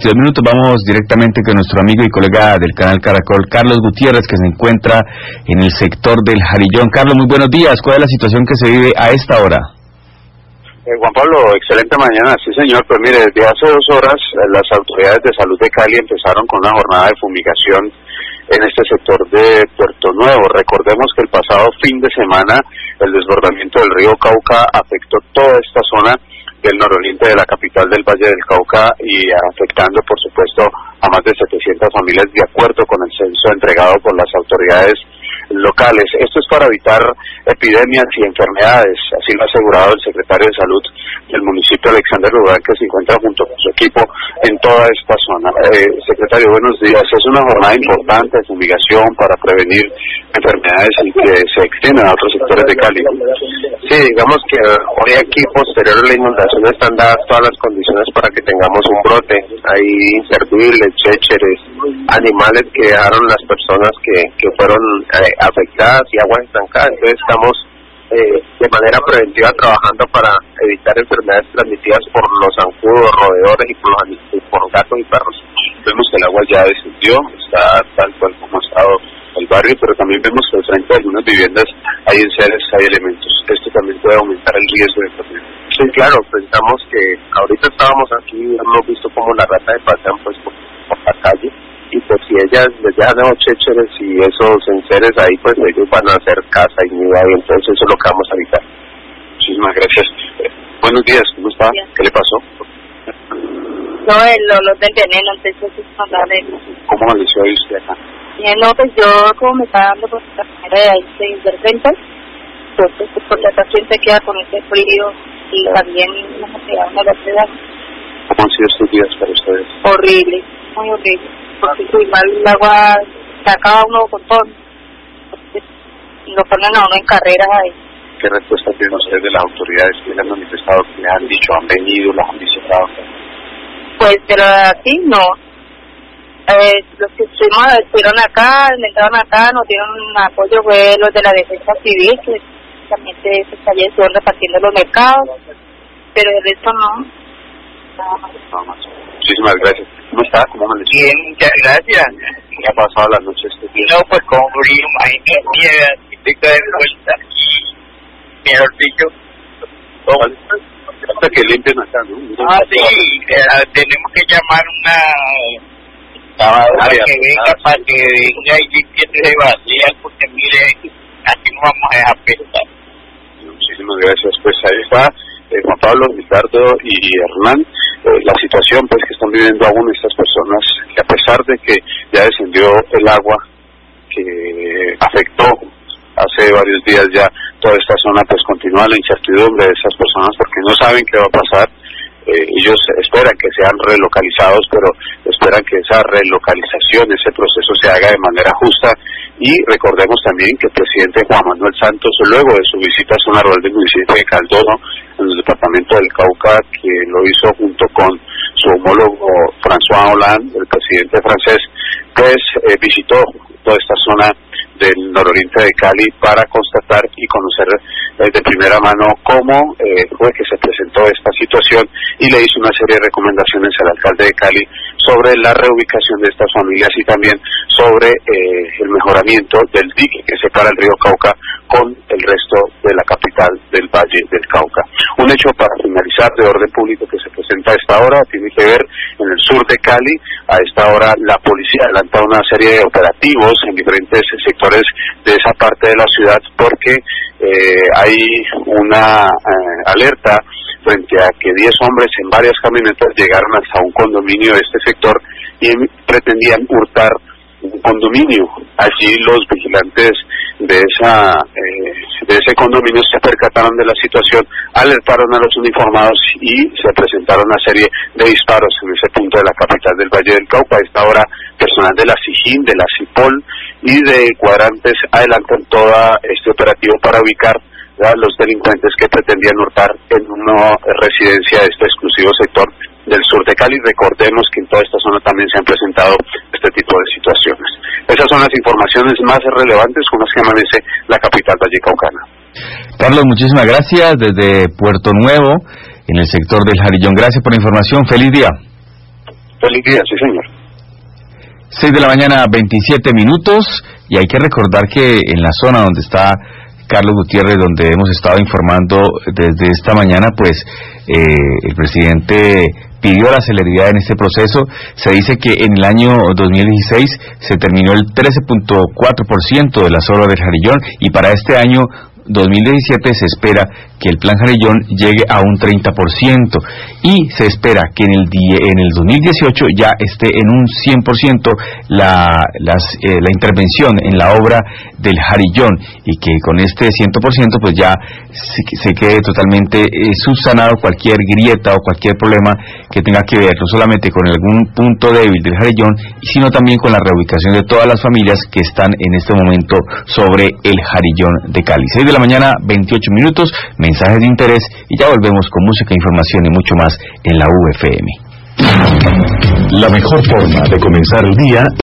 22 minutos. Vamos directamente con nuestro amigo y colega del canal Caracol, Carlos Gutiérrez, que se encuentra en el sector del Jarillón. Carlos, muy buenos días. ¿Cuál es la situación que se vive a esta hora? Juan Pablo, excelente mañana. Sí, señor. Pues mire, desde hace 2 horas las autoridades de salud de Cali empezaron con una jornada de fumigación en este sector de Puerto Nuevo. Recordemos que el pasado fin de semana el desbordamiento del río Cauca afectó toda esta zona del nororiente de la capital del Valle del Cauca y afectando, por supuesto, a más de 700 familias de acuerdo con el censo entregado por las autoridades locales. Esto es para evitar epidemias y enfermedades, así lo ha asegurado el secretario de Salud del municipio, Alexander Urán, que se encuentra junto con su equipo en toda esta zona. Secretario, buenos días. Es una jornada importante de fumigación para prevenir enfermedades y que se extiendan a otros sectores de Cali. Sí, digamos que hoy aquí, posterior a la inundación, están dadas todas las condiciones para que tengamos un brote. Hay inservibles, chécheres, animales que dejaron las personas que fueron afectadas y aguas estancadas. Entonces estamos de manera preventiva trabajando para evitar enfermedades transmitidas por los zancudos, roedores y por gatos y perros. Vemos que el agua ya descendió, está tal cual como ha estado el barrio, pero también vemos que frente a algunas viviendas hay enseres, hay elementos. Esto también puede aumentar el riesgo de enfermedad. Sí, claro, pensamos que ahorita estábamos aquí, hemos visto como la rata de pasean pues por la calle, y pues si ellas les dejan los chécheres y esos enseres ahí, pues ellos van a hacer casa y nido ahí, entonces eso es lo que vamos a evitar. Muchísimas gracias. Buenos días, ¿cómo está? ¿Qué le pasó? No, el olor del veneno, entonces es mandable. ¿Cómo amaneció ahí usted acá? No, pues yo como me está dando pues la manera de ahí de repente, entonces pues porque hasta siempre queda con ese frío y también no me queda una gravedad. ¿Cómo han sido estos días para ustedes? Horrible, muy horrible, porque muy mal el agua se acaba uno con todo, y lo ponen a uno en carreras ahí. ¿Qué respuesta tienen ustedes de las autoridades que le han manifestado, que le han dicho, han venido, las han visitado? Pues, pero así no. Los que estuvieron acá, entraron acá, nos dieron un apoyo, fue los de la defensa civil, que también se estuvieron repartiendo los mercados, pero el resto no. Nada más. Muchísimas gracias. ¿Cómo está? ¿Cómo amaneció? Bien, muchas gracias. ¿Qué ha pasado la noche este día? No, pues con frío, imagínate, nieve, y pica de vuelta, y mejor dicho, hasta que limpien acá, ¿no? Sí, tenemos que llamar una lavadora que venga para que venga y limpie de vacía, porque mire, aquí no vamos a dejar pensar. Muchísimas gracias. Pues ahí está Juan Pablo, Ricardo y Hernán. La situación pues que están viviendo aún estas personas, que a pesar de que ya descendió el agua que afectó hace varios días ya toda esta zona, pues continúa la incertidumbre de esas personas porque no saben qué va a pasar. Ellos esperan que sean relocalizados, pero esperan que esa relocalización, ese proceso se haga de manera justa. Y recordemos también que el presidente Juan Manuel Santos, luego de su visita a zona rural del municipio de Caldono, en el departamento del Cauca, que lo hizo junto con su homólogo François Hollande, el presidente francés, pues visitó toda esta zona del nororiente de Cali para constatar y conocer de primera mano cómo fue que se presentó esta situación y le hizo una serie de recomendaciones al alcalde de Cali sobre la reubicación de estas familias y también sobre el mejoramiento del dique que separa el río Cauca con el resto de la capital del Valle del Cauca. Un hecho para finalizar de orden público que se presenta a esta hora tiene que ver en el sur de Cali. A esta hora la policía adelanta una serie de operativos en diferentes sectores de esa parte de la ciudad porque hay una alerta frente a que 10 hombres en varias camionetas llegaron hasta un condominio de este sector y pretendían hurtar un condominio. Allí los vigilantes de ese condominio se percataron de la situación, alertaron a los uniformados y se presentaron una serie de disparos en ese punto de la capital del Valle del Cauca. A esta hora personal de la SIJIN, de la CIPOL y de cuadrantes adelantan todo este operativo para ubicar a los delincuentes que pretendían hurtar en una residencia de este exclusivo sector del sur de Cali. Recordemos que en toda esta zona también se han presentado este tipo de situaciones. Esas son las informaciones más relevantes con las que amanece la capital vallecaucana. Carlos, muchísimas gracias desde Puerto Nuevo, en el sector del Jarillón. Gracias por la información. Feliz día. Feliz día, sí señor. 6 de la mañana, 27 minutos, y hay que recordar que en la zona donde está Carlos Gutiérrez, donde hemos estado informando desde esta mañana, pues el presidente pidió la celeridad en este proceso. Se dice que en el año 2016 se terminó el 13.4% de las obras del Jarillón, y para este año 2017 se espera que el Plan Jarillón llegue a un 30%, y se espera que en el 2018 ya esté en un 100% la intervención en la obra del Jarillón, y que con este 100% pues ya se quede totalmente subsanado cualquier grieta o cualquier problema que tenga que ver no solamente con algún punto débil del Jarillón, sino también con la reubicación de todas las familias que están en este momento sobre el Jarillón de Cali. 6 de la mañana, 28 minutos, mensajes de interés, y ya volvemos con música, información y mucho más en la UFM. La mejor forma de comenzar el día